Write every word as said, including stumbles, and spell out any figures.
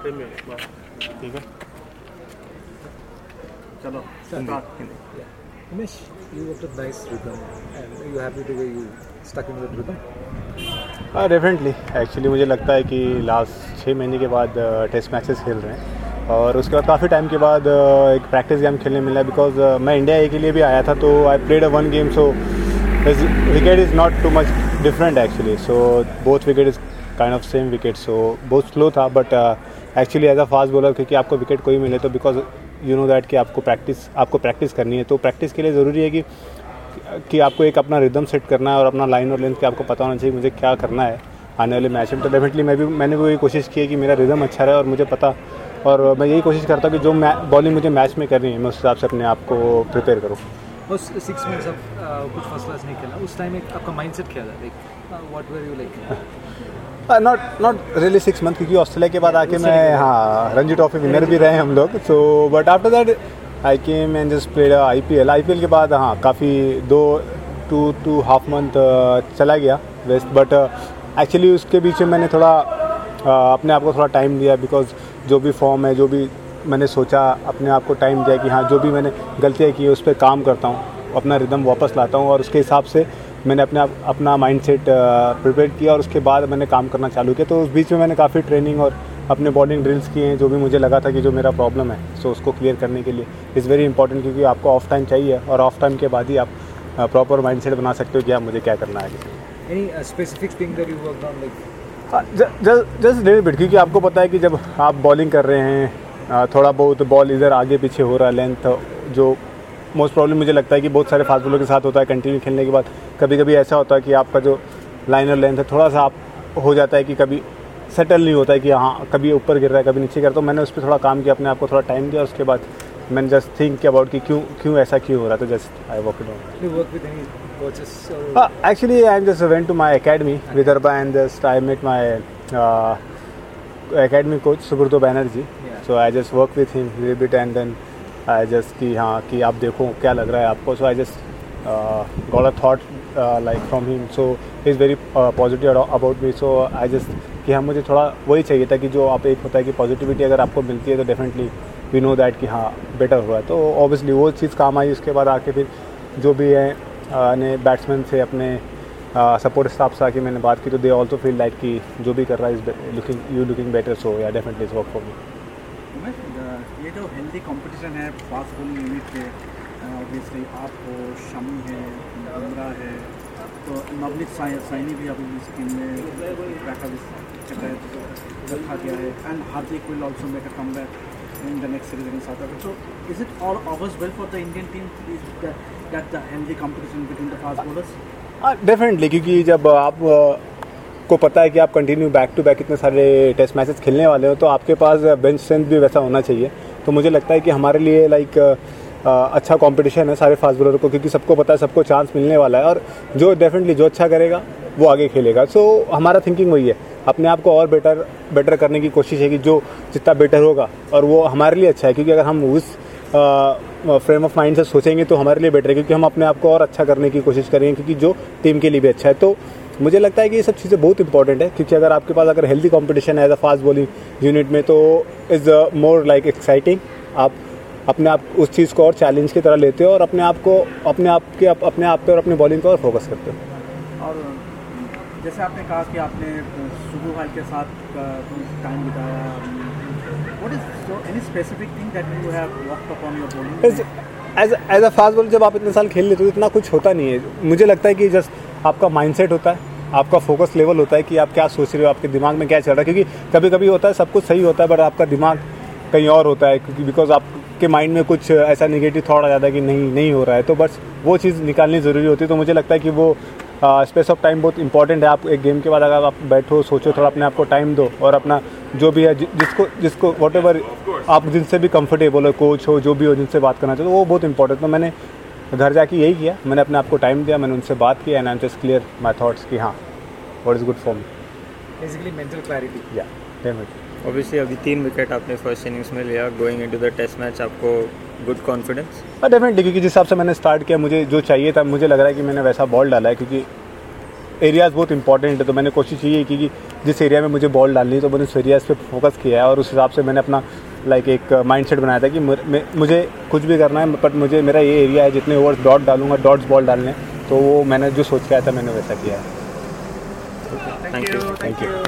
ठीक है चलो Umesh, you worked a nice rhythm and are you happy the way you stuck in that rhythm? हाँ definitely actually मुझे लगता है कि लास्ट छः महीने के बाद टेस्ट मैचेस खेल रहे हैं और उसके बाद काफ़ी टाइम के बाद uh, एक प्रैक्टिस गेम खेलने मिला बिकॉज uh, मैं इंडिया ए के लिए भी आया था तो I played a one game so wicket is not too much different actually so both wicket is kind of same wicket so बहुत स्लो था but actually as a fast bowler क्योंकि आपको विकेट कोई मिले तो बिकॉज यू नो दैट कि आपको practice आपको प्रैक्टिस करनी है तो प्रैक्टिस के लिए ज़रूरी है कि कि आपको एक अपना रिदम सेट करना है और अपना लाइन और लेंथ के आपको पता होना चाहिए मुझे क्या करना है आने वाले मैच में तो डेफिनेटली मैं भी मैंने भी वही कोशिश की है कि मेरा रिदम अच्छा रहे और मुझे पता और मैं यही कोशिश करता हूँ कि जो बॉलिंग मुझे मैच में करनी है मैं उस हिसाब से अपने आप को प्रिपेयर करूँ। उस सिक्स मंथ्स अब कुछ फर्स्ट क्लास नहीं खेला उस टाइम एक आपका माइंडसेट क्या था like what were you like not not really six month क्योंकि ऑस्ट्रेलिया के बाद आके मैं हाँ रणजी ट्रॉफी विनर भी रहे हम लोग so but after that I came and just played I P L I P L के बाद हाँ काफ़ी दो टू टू हाफ मंथ चला गया वेस्ट बट एक्चुअली उसके बीच में मैंने थोड़ा uh, अपने आप को थोड़ा टाइम दिया बिकॉज जो भी फॉर्म है जो भी मैंने सोचा अपने आप को टाइम दिया कि हाँ जो भी मैंने गलतियाँ की उस पर काम करता हूँ अपना रिदम वापस लाता हूँ और उसके हिसाब से मैंने अपने आप अपना माइंडसेट प्रिपेयर किया और उसके बाद मैंने काम करना चालू किया तो उस बीच में मैंने काफ़ी ट्रेनिंग और अपने बॉलिंग ड्रिल्स किए हैं जो भी मुझे लगा था कि जो मेरा प्रॉब्लम है सो so उसको क्लियर करने के लिए इज़ वेरी इंपॉर्टेंट क्योंकि आपको ऑफ टाइम चाहिए और ऑफ टाइम के बाद ही आप प्रॉपर माइंडसेट बना सकते हो कि आप मुझे क्या करना है। Any specific thing that you worked on like just little bit क्योंकि आपको पता है कि जब आप बॉलिंग कर रहे हैं थोड़ा बहुत बॉल इधर आगे पीछे हो रहा है लेंथ जो मोस्ट प्रॉब्लम मुझे लगता है कि बहुत सारे फास्ट बॉलर के साथ होता है कंटिन्यू खेलने के बाद कभी कभी ऐसा होता है कि आपका जो लाइन और लेंथ है थोड़ा सा आप हो जाता है कि कभी सेटल नहीं होता है कि हाँ कभी ऊपर गिर रहा है कभी नीचे गिर रहा है तो मैंने उस पर थोड़ा काम किया अपने आप को थोड़ा टाइम दिया उसके बाद मैंने जस्ट थिंक अबाउट कि क्यों क्यों ऐसा क्यों हो रहा था just I work it on actually I just went to my academy Vidarbha and just I met my academy coach Subrato Banerjee so I just work with him little bit and then I just कि हाँ कि आप देखो क्या लग रहा है आपको so I just got a thought like from him so is very positive about me so I just कि हाँ मुझे थोड़ा वही चाहिए था कि जो आप एक होता है कि पॉजिटिविटी अगर आपको मिलती है तो डेफिनेटली वी नो दैट कि हाँ बेटर हुआ है तो ऑब्वियसली वो चीज़ काम आई उसके बाद आके फिर जो भी है ने बैट्समैन से अपने सपोर्ट स्टाफ से आके मैंने बात की तो दे ऑल्सो फील लाइक कि जो भी कर रहा है is looking you looking better so yeah definitely is work for me. ये जो हेल्दी कंपटीशन है फास्ट बॉलिंग यूनिट पे ऑब्वियसली आप हो शमी है बुमराह है तो नवनीत साइनी भी अभी इस टीम में रखा गया है and Hardik will also make a comeback in the next series against South Africa. So is it all augurs well for the Indian team that, that the healthy competition between the fast bowlers? हाँ definitely क्योंकि जब आप को पता है कि आप continue back to back इतने सारे टेस्ट मैचेस खेलने वाले हो तो आपके पास बेंच स्ट्रेंथ भी वैसा होना चाहिए तो मुझे लगता है कि हमारे लिए लाइक अच्छा कंपटीशन है सारे फास्ट बॉलर को क्योंकि सबको पता है सबको चांस मिलने वाला है और जो डेफिनेटली जो अच्छा करेगा वो आगे खेलेगा सो so, हमारा थिंकिंग वही है अपने आप को और बेटर बेटर करने की कोशिश है कि जो जितना बेटर होगा और वो हमारे लिए अच्छा है क्योंकि अगर हम उस फ्रेम ऑफ माइंड से सोचेंगे तो हमारे लिए बेटर है क्योंकि हम अपने आप को और अच्छा करने की कोशिश करेंगे क्योंकि जो टीम के लिए भी अच्छा है तो मुझे लगता है कि ये सब चीज़ें बहुत इंपॉर्टेंट है क्योंकि अगर आपके पास अगर हेल्दी कंपटीशन है as a fast bowling unit में तो इज़ मोर लाइक एक्साइटिंग आप अपने आप उस चीज़ को और चैलेंज की तरह लेते हो और अपने आप को अपने आप के अपने आप पे और अपनी बॉलिंग को और फोकस करते हो। और जैसे आपने कहा कि आपने सुबह भाई के साथ टाइम बिताया what is any specific thing that you have worked upon your bowling as as a fast bowler जब आप इतने साल खेल लेते हो इतना कुछ होता नहीं है मुझे लगता है कि जस्ट आपका माइंडसेट होता है आपका फोकस लेवल होता है कि आप क्या सोच रहे हो आपके दिमाग में क्या चल रहा है क्योंकि कभी कभी होता है सब कुछ सही होता है बट आपका दिमाग कहीं और होता है क्योंकि बिकॉज आपके माइंड में कुछ ऐसा नेगेटिव थॉट आ जाता है कि नहीं नहीं हो रहा है तो बस वो चीज़ निकालनी ज़रूरी होती है तो मुझे लगता है कि वो स्पेस ऑफ टाइम बहुत इंपॉर्टेंट है। आप एक गेम के बाद अगर आप बैठो सोचो थोड़ा अपने आप को टाइम दो और अपना जो भी है जिसको जिसको वॉट एवर आप जिनसे भी कंफर्टेबल हो कोच हो जो भी हो जिनसे बात करना चाहते हो वो बहुत इंपॉर्टेंट तो मैंने घर जाके यही किया मैंने अपने आप को टाइम दिया मैंने उनसे बात किया and I am just clear my thoughts कि हाँ what is good for me basically mental clarity yeah definitely obviously अभी तीन विकेट आपने फर्स्ट इनिंग्स में लिया going into the test match आपको गुड कॉन्फिडेंस हाँ डेफिनेटली क्योंकि जिस हिसाब से मैंने स्टार्ट किया मुझे जो चाहिए था मुझे लग रहा है कि मैंने वैसा बॉल डाला है क्योंकि एरियाज़ बहुत इंपॉर्टेंट है तो मैंने कोशिश यही की कि जिस एरिया में मुझे बॉल डालनी है तो मैंने उस एरिया पे फोकस किया है और उस हिसाब से मैंने अपना लाइक एक माइंडसेट बनाया था कि मुझे कुछ भी करना है, बट मुझे मेरा ये एरिया है जितने ओवर्स डॉट डालूंगा, डॉट्स बॉल डालने, तो वो मैंने जो सोच के आया था मैंने वैसा किया है। Thank you thank you.